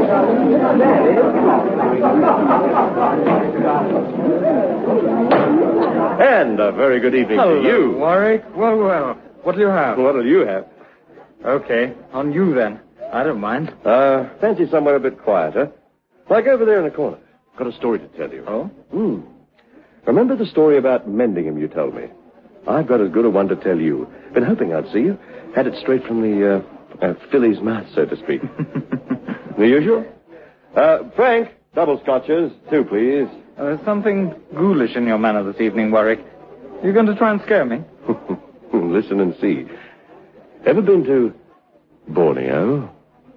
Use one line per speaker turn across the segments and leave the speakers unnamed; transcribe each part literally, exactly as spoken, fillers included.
And a very good evening
Hello,
to you.
Warwick. Well, well. What'll you have?
What'll you have?
Okay. On you, then. I don't mind.
Uh, fancy somewhere a bit quieter. Like over there in the corner. Got a story to tell you.
Oh?
Hmm. Remember the story about Mendingham you told me? I've got as good a one to tell you. Been hoping I'd see you. Had it straight from the, uh, uh filly's mouth, so to speak. The usual? Uh, Frank, double scotches, two, please.
Uh, there's something ghoulish in your manner this evening, Warwick. You going to try and scare me?
Listen and see. Ever been to Borneo?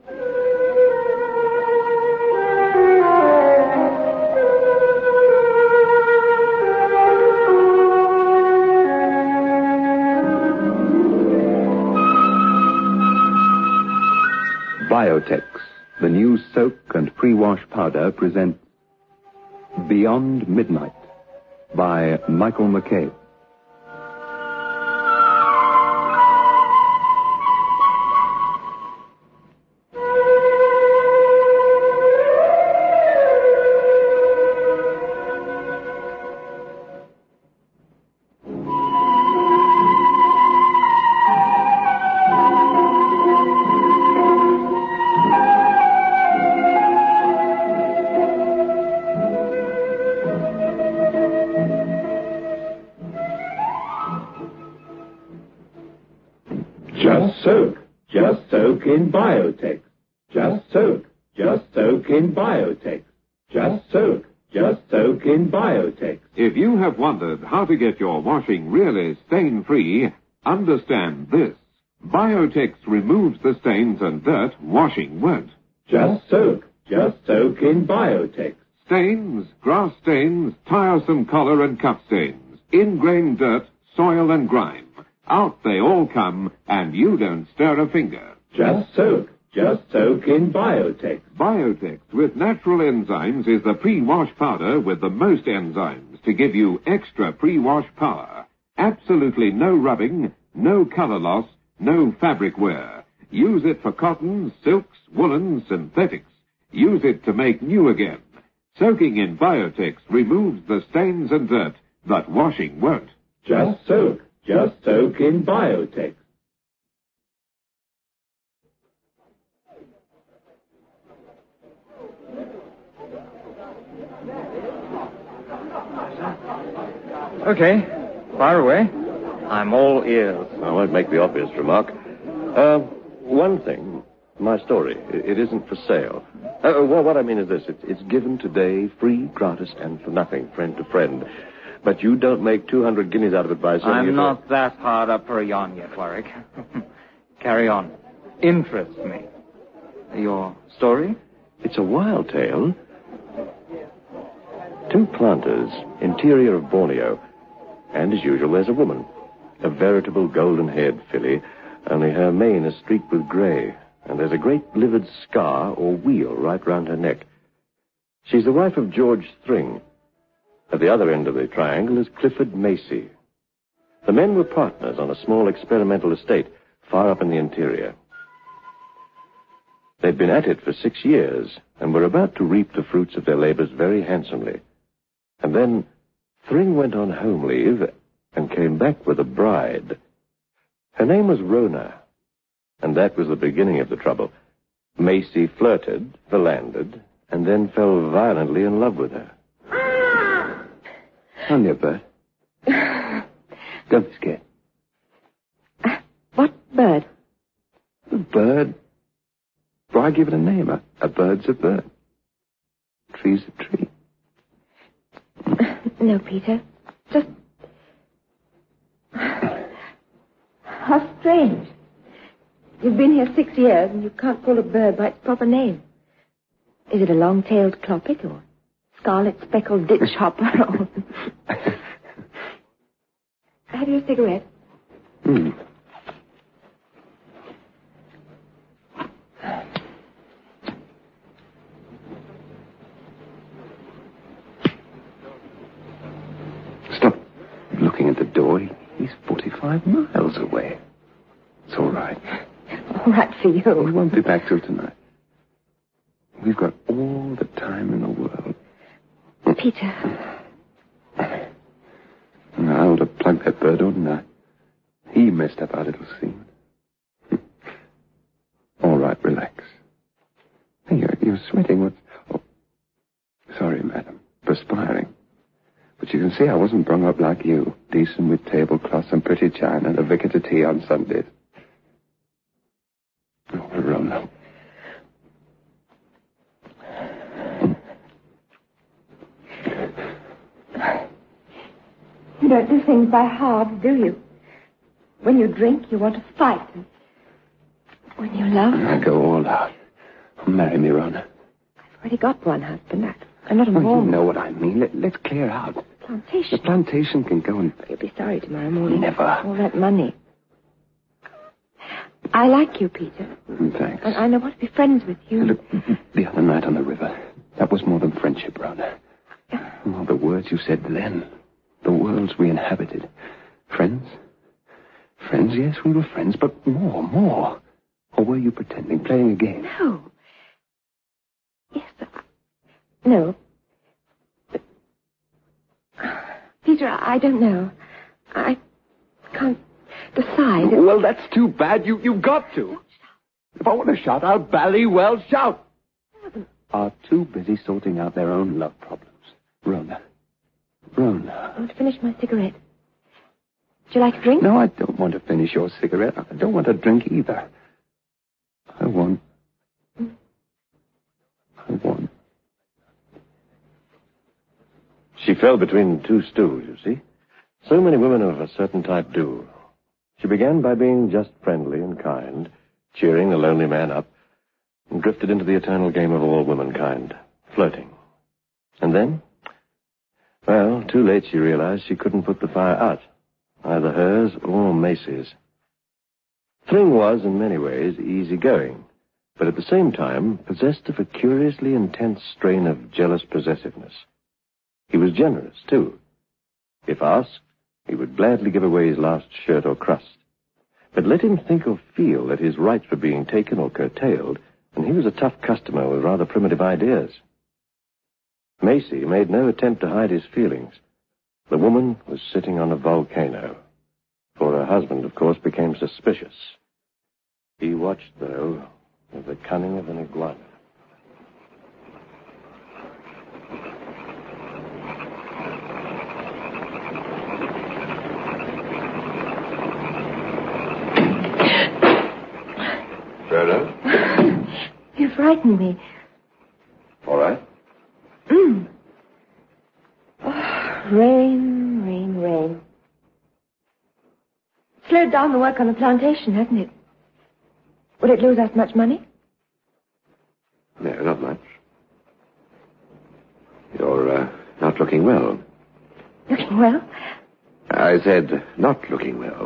Biotex, the new soak and pre-wash powder, presents Beyond Midnight by Michael McCabe.
Just soak. Just soak in Biotex. Just soak. Just soak in Biotex. Just soak. Just soak in Biotex.
If you have wondered how to get your washing really stain-free, understand this. Biotex removes the stains and dirt washing won't.
Just soak. Just soak in Biotex.
Stains, grass stains, tiresome collar and cuff stains, ingrained dirt, soil and grime. Out they all come, and you don't stir a finger.
Just soak. Just soak in Biotex.
Biotex with natural enzymes is the pre-wash powder with the most enzymes to give you extra pre-wash power. Absolutely no rubbing, no color loss, no fabric wear. Use it for cottons, silks, woolens, synthetics. Use it to make new again. Soaking in Biotex removes the stains and dirt, but washing won't.
Just soak. Just soak in Biotex.
Okay. Fire away. I'm all ears.
I won't make the obvious remark. Uh, one thing. My story. It, it isn't for sale. Uh, well, what I mean is this. It, it's given today, free, gratis, and for nothing, friend to friend. But you don't make two hundred guineas out of it by selling
I'm
it.
not that hard up for a yarn yet, Warwick. Carry on. Interest me. Your story?
It's a wild tale. Two planters, interior of Borneo. And as usual, there's a woman. A veritable golden-haired filly, only her mane is streaked with grey. And there's a great livid scar or wheal right round her neck. She's the wife of George Thring. At the other end of the triangle is Clifford Macy. The men were partners on a small experimental estate far up in the interior. They'd been at it for six years and were about to reap the fruits of their labors very handsomely. And then Thring went on home leave and came back with a bride. Her name was Rona, and that was the beginning of the trouble. Macy flirted, philandered, and then fell violently in love with her.
On your bird. Don't be scared.
Uh, what bird?
A bird. Why give it a name? A, a bird's a bird. A tree's a tree.
No, Peter. Just... How strange. You've been here six years and you can't call a bird by its proper name. Is it a long-tailed clopit or scarlet-speckled ditch hopper or... Have you a cigarette?
Hmm. Stop looking at the door. He's forty-five miles away. It's all right.
All right for
We
you.
won't be back till tonight. We've got all the time in the world.
Peter.
I ought to plug that bird, oughtn't I? He messed up our little scene. All right, relax. Hey, you're, you're sweating. What's... Oh, sorry, madam. Perspiring. But you can see I wasn't brung up like you. Decent with tablecloths and pretty china and a vicar to tea on Sundays. Oh, Verona.
You don't do things by halves, do you? When you drink, you want to fight. And when you love...
I go all out. Marry me, Rona.
I've already got one husband. I, I'm not a
Oh, you
woman.
know what I mean. Let, let's clear out.
Plantation.
The plantation can go and...
You'll be sorry tomorrow morning.
Never.
All that money. I like you, Peter.
Thanks.
And I know want to be friends with you.
Look, the other night on the river, that was more than friendship, Rona. Oh, the words you said then. The worlds we inhabited. Friends? Friends, yes, we were friends, but more, more. Or were you pretending, playing a game?
No. Yes, I... No. But... Peter, I don't know. I can't decide.
Well, that's too bad. You, you've got to. If I want to shout, I'll bally well shout. Are too busy sorting out their own love problems. Rona. Rona.
I want to finish my cigarette. Would you like a drink?
No, I don't want to finish your cigarette. I don't want a drink either. I want... I want...
She fell between two stools, you see. So many women of a certain type do. She began by being just friendly and kind, cheering the lonely man up, and drifted into the eternal game of all womankind, flirting. And then... Well, too late she realized she couldn't put the fire out, either hers or Macy's. Thring was, in many ways, easygoing, but at the same time possessed of a curiously intense strain of jealous possessiveness. He was generous, too. If asked, he would gladly give away his last shirt or crust. But let him think or feel that his rights were being taken or curtailed, and he was a tough customer with rather primitive ideas. Macy made no attempt to hide his feelings. The woman was sitting on a volcano. For her husband, of course, became suspicious. He watched, though, with the cunning of an iguana.
Rhoda?
You frightened me.
All right.
Mm. Oh, rain, rain, rain. Slowed down the work on the plantation, hasn't it? Would it lose us much money?
No, not much. You're uh, not looking well.
Looking well?
I said not looking well.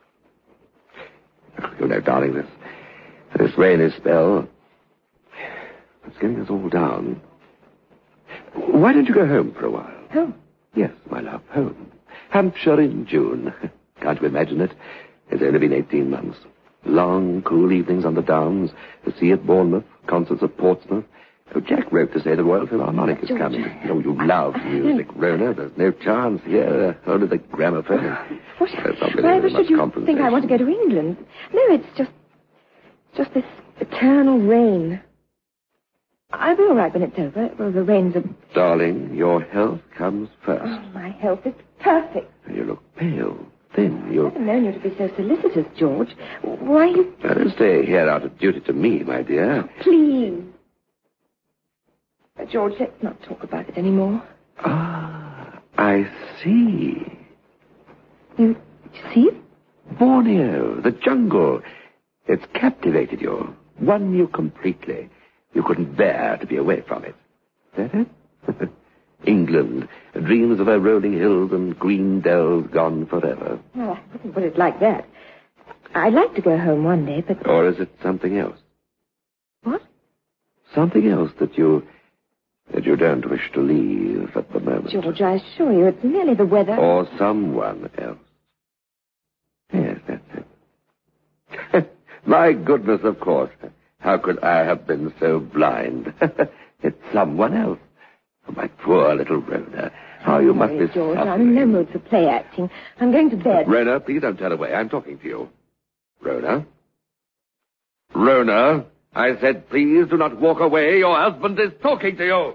You know, darling, this, this rainy spell, it's getting us all down. Why don't you go home for a while?
Home?
Yes, my love, home. Hampshire in June. Can't you imagine it? It's only been eighteen months. Long, cool evenings on the Downs, the sea at Bournemouth, concerts at Portsmouth. Oh, Jack wrote to say the Royal Philharmonic is
George.
coming. Oh, you love music, Rona. There's no chance here. Only the gramophone.
What?
There's not
Why
really
should
much
you think I want to go to England? No, it's just... just this eternal rain. I'll be all right when it's over. Well, the rain's a...
Darling, your health comes first.
Oh, my health is perfect.
You look pale, thin.
I
You
haven't known you to be so solicitous, George. Why you...
Now, don't stay here out of duty to me, my dear.
Please. Uh, George, let's not talk about it anymore.
Ah, I see.
You see it?
Borneo, the jungle. It's captivated you, won you completely. You couldn't bear to be away from it. That it? England, dreams of her rolling hills and green dells gone forever.
Well, I wouldn't put it like that. I'd like to go home one day, but...
Or is it something else?
What?
Something else that you... that you don't wish to leave at the moment.
George, I assure you, it's merely the weather.
Or someone else. Yes, that's it. My goodness, of course.
How could I have been so blind? It's someone else. Oh, my poor little Rhoda. How you must be
George,
suffering.
I'm in no mood for play acting. I'm going to bed.
Rhoda, please don't turn away. I'm talking to you. Rhoda? Rhoda, I said please do not walk away. Your husband is talking to you.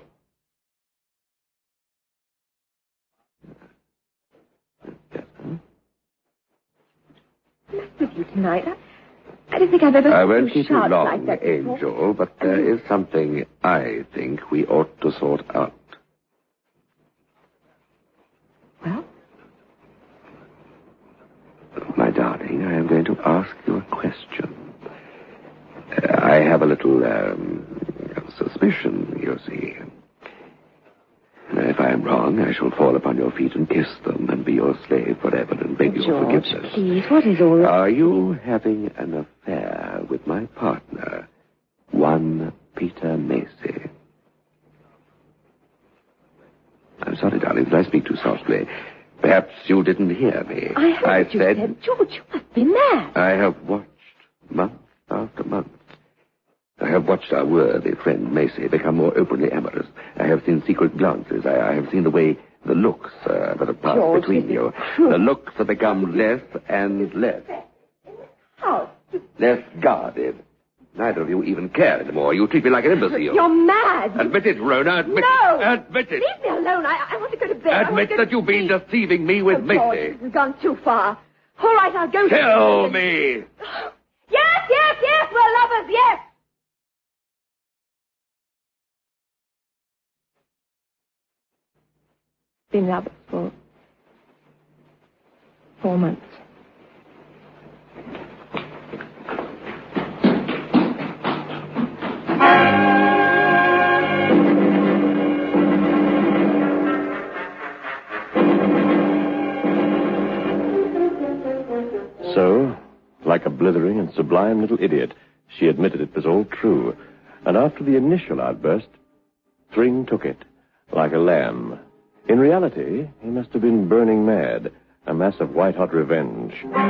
What's with you tonight? I, I don't think I've ever
I
heard
won't
you
keep you
shout
long,
like that before.
Angel, but there is something I think we ought to sort out.
Well?
My darling, I am going to ask you a question. Uh, I have a little um, suspicion, you see. Now, if I am wrong, I shall fall upon your feet and kiss them and be your slave forever and beg your
George,
forgiveness.
please, what is all that?
Are you having an affair with my partner, one Peter Macy? I'm sorry, darling, did I speak too softly? Perhaps you didn't hear me.
I heard
I
what you
said,
said. George, you must be mad.
I have watched month after month. I have watched our worthy friend Macy become more openly amorous. I have seen secret glances. I, I have seen the way, the looks uh, that have passed
George,
between
this
you.
is true.
The looks have become less and less.
How?
Less guarded. Neither of you even care anymore. You treat me like an imbecile.
You're mad.
Admit it, Rhoda. Admit
No.
it. Admit it.
Leave me alone. I, I want to go to bed. I want
Admit
to go
that
to
you've been
sleep.
deceiving me with
Oh, George,
Macy.
this has gone too far. All right, I'll go to
Tell
bed.
me.
Yes, yes, yes, we're lovers, yes. Been lovers for four months.
So, like a blithering and sublime little idiot, she admitted it was all true. And after the initial outburst, Thring took it, like a lamb. In reality, he must have been burning mad, a mass of white-hot revenge.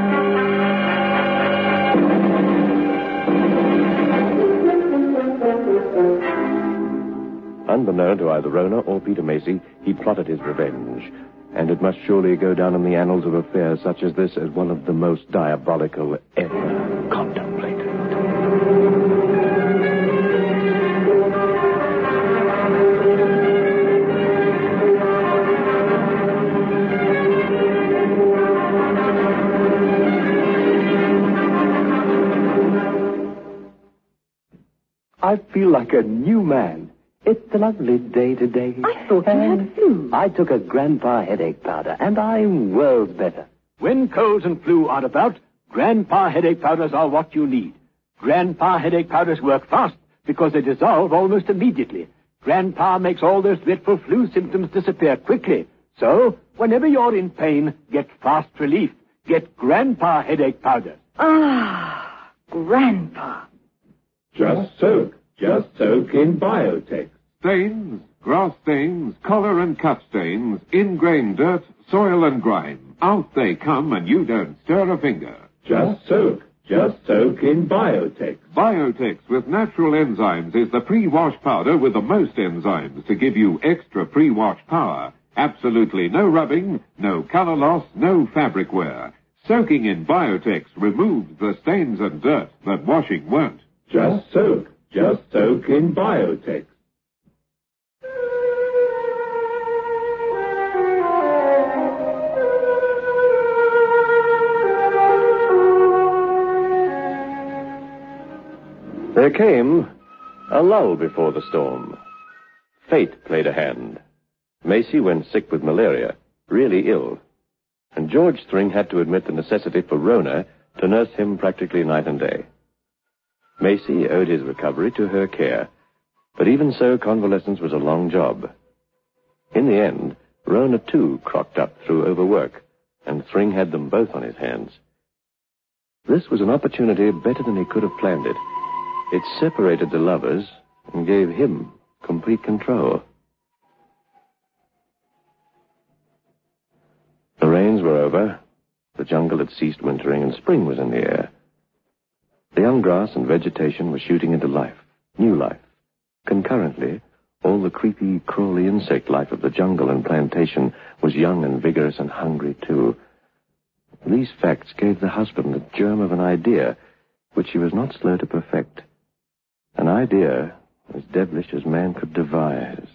Unbeknown to either Rona or Peter Macy, he plotted his revenge. And it must surely go down in the annals of affairs such as this as one of the most diabolical ever contemplated.
I feel like a new man. It's a lovely day today.
I thought you had flu.
I took a Grandpa headache powder, and I'm worlds better. When colds and flu are about, Grandpa headache powders are what you need. Grandpa headache powders work fast because they dissolve almost immediately. Grandpa makes all those dreadful flu symptoms disappear quickly. So, whenever you're in pain, get fast relief. Get Grandpa headache powder.
Ah, Grandpa.
Just soak. Just soak in Biotex.
Stains, grass stains, collar and cup stains, ingrained dirt, soil and grime. Out they come and you don't stir a finger.
Just soak. Just soak in Biotex.
Biotex with natural enzymes is the pre-wash powder with the most enzymes to give you extra pre-wash power. Absolutely no rubbing, no color loss, no fabric wear. Soaking in Biotex removes the stains and dirt that washing won't.
Just soak. Just soak in Biotex.
There came a lull before the storm. Fate played a hand. Macy went sick with malaria, really ill. And George Thring had to admit the necessity for Rona to nurse him practically night and day. Macy owed his recovery to her care, but even so, convalescence was a long job. In the end, Rona too crocked up through overwork, and Thring had them both on his hands. This was an opportunity better than he could have planned it. It separated the lovers and gave him complete control. The rains were over, the jungle had ceased wintering, and spring was in the air. The young grass and vegetation were shooting into life, new life. Concurrently, all the creepy, crawly insect life of the jungle and plantation was young and vigorous and hungry, too. These facts gave the husband the germ of an idea which he was not slow to perfect. An idea as devilish as man could devise.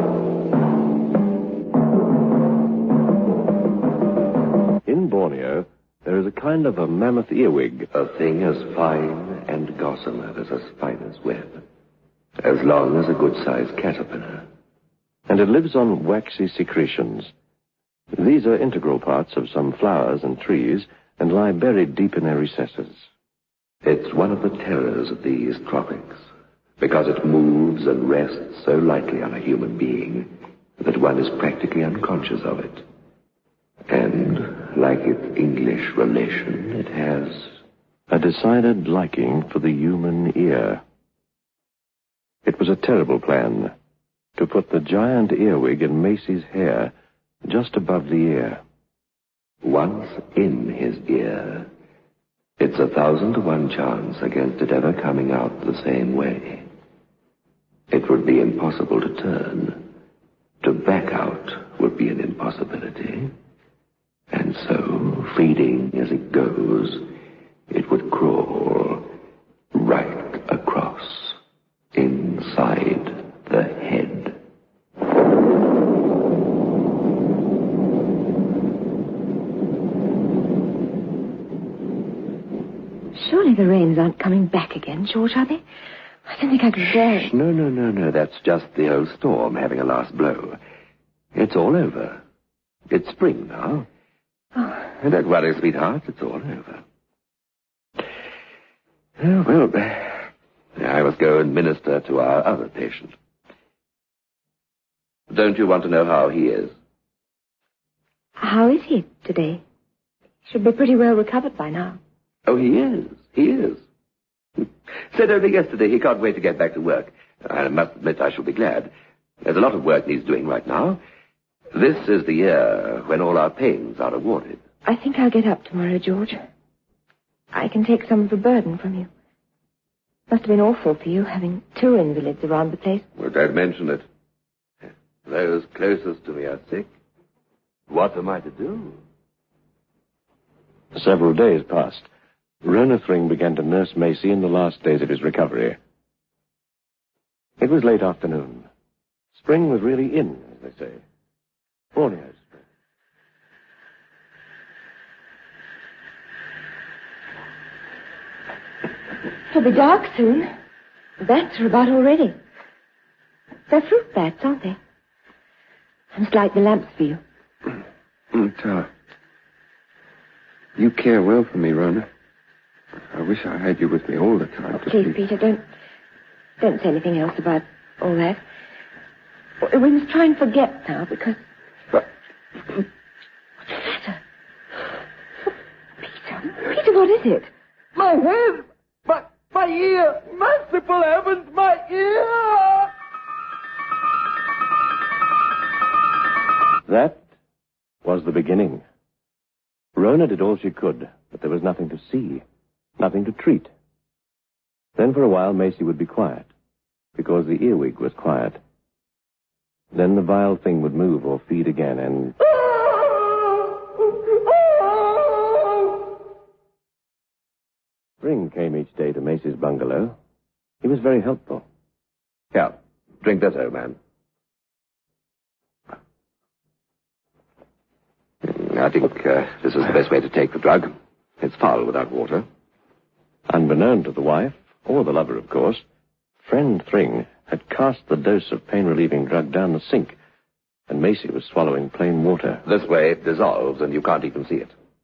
In Borneo, there is a kind of a mammoth earwig.
A thing as fine and gossamer as a spider's web. As long as a good-sized caterpillar.
And it lives on waxy secretions. These are integral parts of some flowers and trees and lie buried deep in their recesses.
It's one of the terrors of these tropics, because it moves and rests so lightly on a human being that one is practically unconscious of it. And, like its English relation, it has
a decided liking for the human ear. It was a terrible plan to put the giant earwig in Macy's hair just above the ear.
Once in his ear, it's a thousand to one chance against it ever coming out the same way. It would be impossible to turn. To back out would be an impossibility. And so, feeding as it goes, it would crawl right across, inside the head.
Surely the rains aren't coming back again, George, are they? I don't think I could bear it.
No, no, no, no. That's just the old storm having a last blow. It's all over. It's spring now.
Oh.
And don't worry, sweetheart. It's all over. Oh, well, I must go and minister to our other patient. Don't you want to know how he is?
How is he today? He should be pretty well recovered by now.
Oh, he is. He is. Said only yesterday he can't wait to get back to work. I must admit I shall be glad. There's a lot of work needs doing right now. This is the year when all our pains are awarded.
I think I'll get up tomorrow, George. I can take some of the burden from you. Must have been awful for you, having two invalids around the place.
Well, don't mention it. Those closest to me are sick. What am I to do?
Several days passed. Rona Thring began to nurse Macy in the last days of his recovery. It was late afternoon. Spring was really in, as they say. Borneo spring.
It'll be dark soon. The bats are about already. They're fruit bats, aren't they? I must light the lamps for you.
But, uh, you care well for me, Rona. I wish I had you with me all the time.
Oh,
to
please,
sleep.
Peter, don't, don't say anything else about all that. We must try and forget now, because...
But...
What's the matter? Peter, Peter, what is it?
My head! My, my ear! Merciful heavens, my ear!
That was the beginning. Rona did all she could, but there was nothing to see, nothing to treat. Then for a while Macy would be quiet, because the earwig was quiet. Then the vile thing would move or feed again, and... Spring came each day to Macy's bungalow. He was very helpful.
Here, drink this, old man. I think uh, this is the best way to take the drug. It's foul without water.
Unbeknown to the wife, or the lover, of course, friend Thring had cast the dose of pain-relieving drug down the sink, and Macy was swallowing plain water.
This way it dissolves, and you can't even see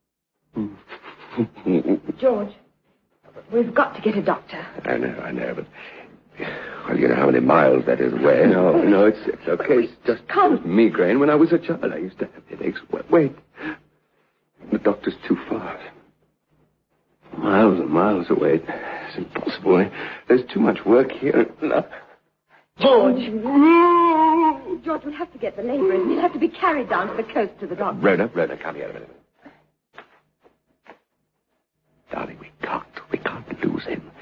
it.
George, we've got to get a doctor.
I know, I know, but... Well, you know how many miles that is away.
No, no, it's, it's okay. It's just
Come.
it was migraine. When I was a child, I used to have headaches. Wait, wait. The doctor's too far. Miles and miles away. It's impossible. There's too much work here. No.
George! George, we'll have to get the laborers. We'll have to be carried down to the coast to the doctor.
Rhoda, Rhoda, come here a minute. Darling, we can't, we can't lose him.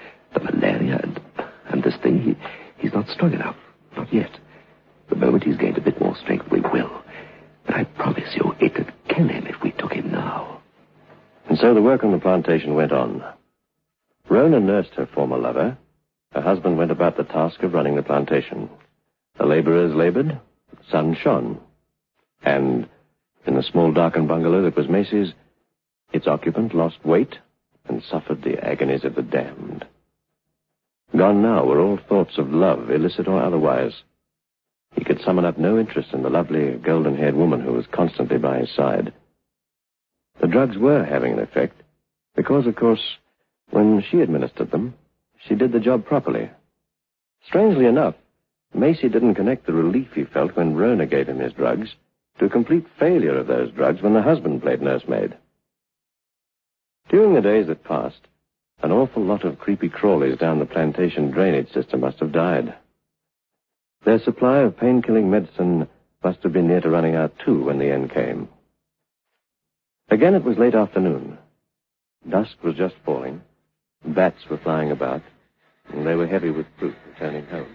nothing. He, he's not strong enough. Not yet. The moment he's gained a bit more strength, we will. But I promise you, it'd kill him if we took him now.
And so the work on the plantation went on. Rona nursed her former lover. Her husband went about the task of running the plantation. The laborers labored, the sun shone. And in the small darkened bungalow that was Macy's, its occupant lost weight and suffered the agonies of the damned. Gone now were all thoughts of love, illicit or otherwise. He could summon up no interest in the lovely, golden-haired woman who was constantly by his side. The drugs were having an effect, because, of course, when she administered them, she did the job properly. Strangely enough, Macy didn't connect the relief he felt when Rona gave him his drugs to a complete failure of those drugs when the husband played nursemaid. During the days that passed, an awful lot of creepy crawlies down the plantation drainage system must have died. Their supply of pain-killing medicine must have been near to running out, too, when the end came. Again, it was late afternoon. Dusk was just falling. Bats were flying about, and they were heavy with fruit returning home.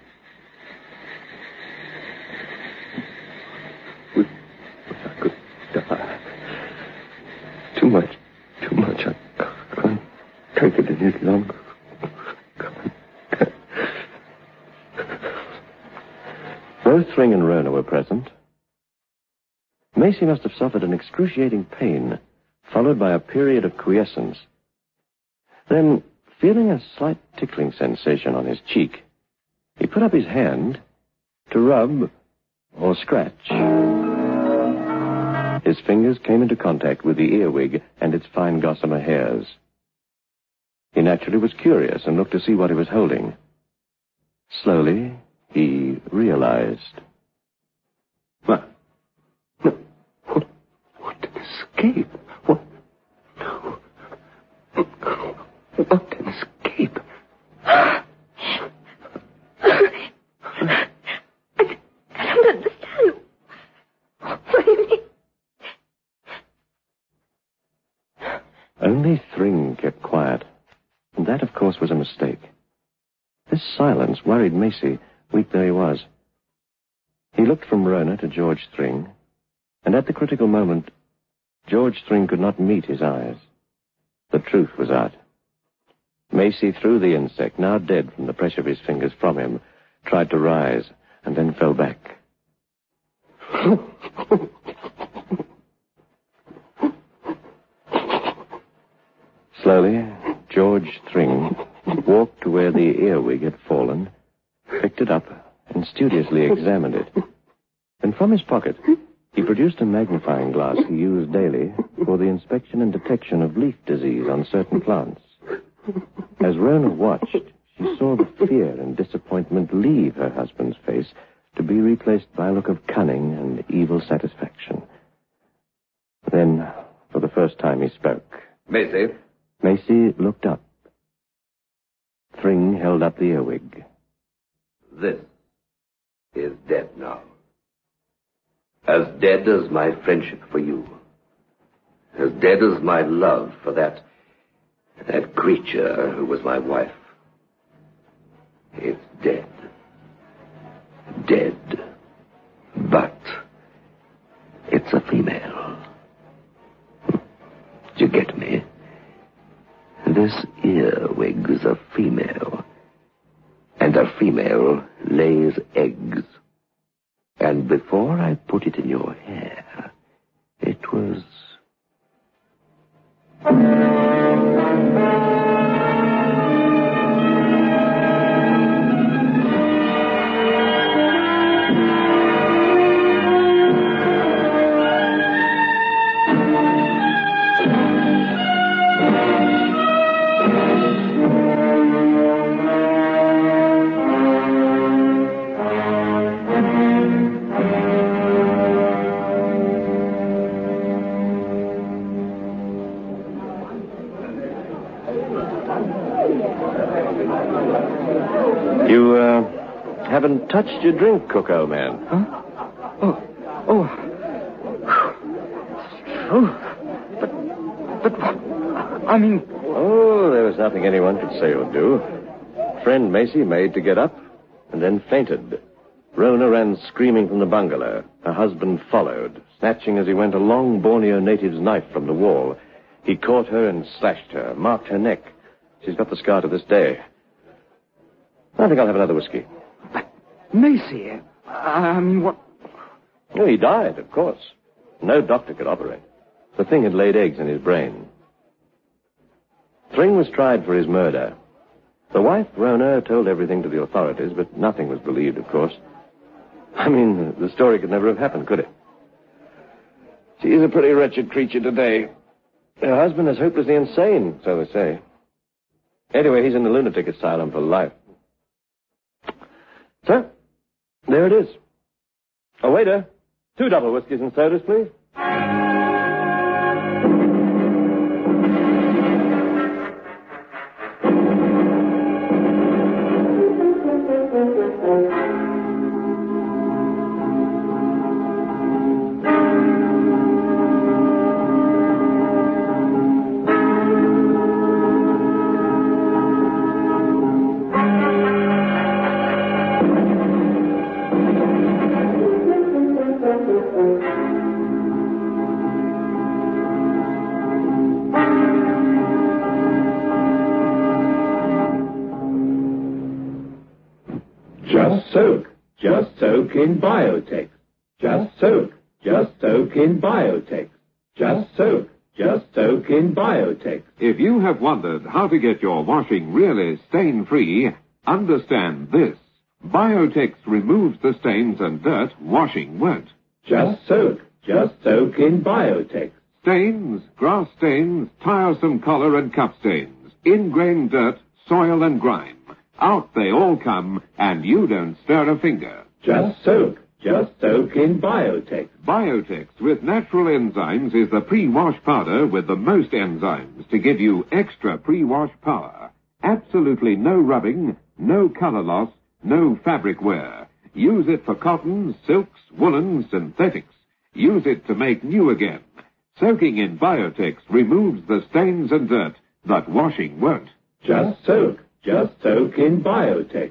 We, I could die. Too much, too much. I can't take it any longer.
Both Thring and Rona were present. Macy must have suffered an excruciating pain, followed by a period of quiescence. Then, feeling a slight tickling sensation on his cheek, he put up his hand to rub or scratch. His fingers came into contact with the earwig and its fine gossamer hairs. He naturally was curious and looked to see what he was holding. Slowly, he realized.
What? No. What? What an escape? What? No. What an escape?
I don't understand. What do you mean?
Only Thring kept quiet. And that, of course, was a mistake. This silence worried Macy, weak though he was. He looked from Rona to George Thring, and at the critical moment, George Thring could not meet his eyes. The truth was out. Macy threw the insect, now dead from the pressure of his fingers, from him, tried to rise, and then fell back. Slowly, George Thring walked to where the earwig had fallen, picked it up, and studiously examined it. Then from his pocket, he produced a magnifying glass he used daily for the inspection and detection of leaf disease on certain plants. As Rona watched, she saw the fear and disappointment leave her husband's face to be replaced by a look of cunning and evil satisfaction. Then, for the first time, he spoke.
Macy?
Macy looked up. Thring held up the earwig.
This is dead now. As dead as my friendship for you. As dead as my love for that, that creature who was my wife. It's dead. Dead. But it's a female. Do you get me? This earwig's a female. And a female lays eggs. And before I put it in your hair, it was...
You, uh, haven't touched your drink, Cook-O Man.
Huh? Oh, oh. It's true. But, but what? I mean...
Oh, there was nothing anyone could say or do. Friend Macy made to get up, and then fainted. Rona ran screaming from the bungalow. Her husband followed, snatching as he went a long Borneo native's knife from the wall. He caught her and slashed her, marked her neck. She's got the scar to this day. I think I'll have another whiskey.
But, Macy, I mean, what...
Oh, he died, of course. No doctor could operate. The thing had laid eggs in his brain. Thring was tried for his murder. The wife, Rona, told everything to the authorities, but nothing was believed, of course. I mean, the story could never have happened, could it? She's a pretty wretched creature today. Her husband is hopelessly insane, so they say. Anyway, he's in the lunatic asylum for life. So, there it is. Oh, waiter, two double whiskeys and sodas, please.
Just soak. Just soak in Biotex. Just soak. Just soak in Biotex. Just soak. Just soak in Biotex.
If you have wondered how to get your washing really stain-free, understand this. Biotex removes the stains and dirt washing won't.
Just soak. Just soak in Biotex.
Stains, grass stains, tiresome collar and cup stains, ingrained dirt, soil and grime. Out they all come, and you don't stir a finger.
Just soak. Just soak in Biotex.
Biotex with natural enzymes is the pre-wash powder with the most enzymes to give you extra pre-wash power. Absolutely no rubbing, no color loss, no fabric wear. Use it for cottons, silks, woolens, synthetics. Use it to make new again. Soaking in Biotex removes the stains and dirt that washing won't.
Just soak. Just soak in Biotex.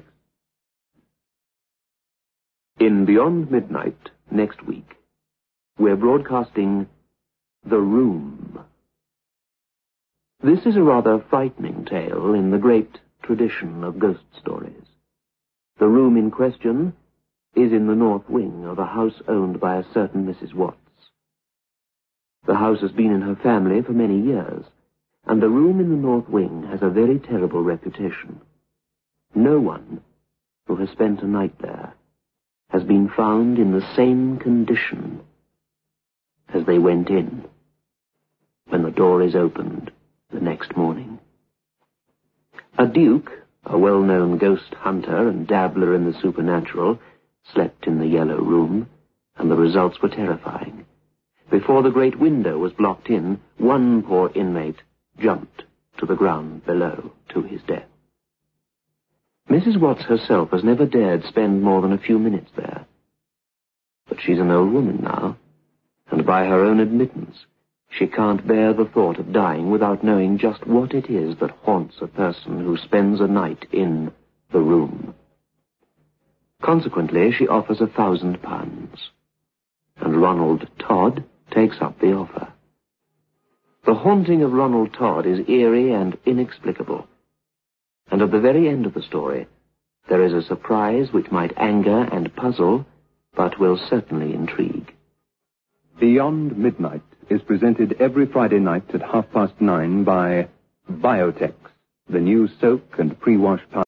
In Beyond Midnight, next week, we're broadcasting The Room. This is a rather frightening tale in the great tradition of ghost stories. The room in question is in the north wing of a house owned by a certain Missus Watts. The house has been in her family for many years, and the room in the north wing has a very terrible reputation. No one who has spent a night there has been found in the same condition as they went in when the door is opened the next morning. A duke, a well-known ghost hunter and dabbler in the supernatural, slept in the yellow room, and the results were terrifying. Before the great window was blocked in, one poor inmate jumped to the ground below to his death. Missus Watts herself has never dared spend more than a few minutes there. But she's an old woman now, and by her own admittance, she can't bear the thought of dying without knowing just what it is that haunts a person who spends a night in the room. Consequently, she offers a thousand pounds, and Ronald Todd takes up the offer. The haunting of Ronald Todd is eerie and inexplicable. And at the very end of the story, there is a surprise which might anger and puzzle, but will certainly intrigue.
Beyond Midnight is presented every Friday night at half past nine by Biotex, the new soak and pre-wash powder.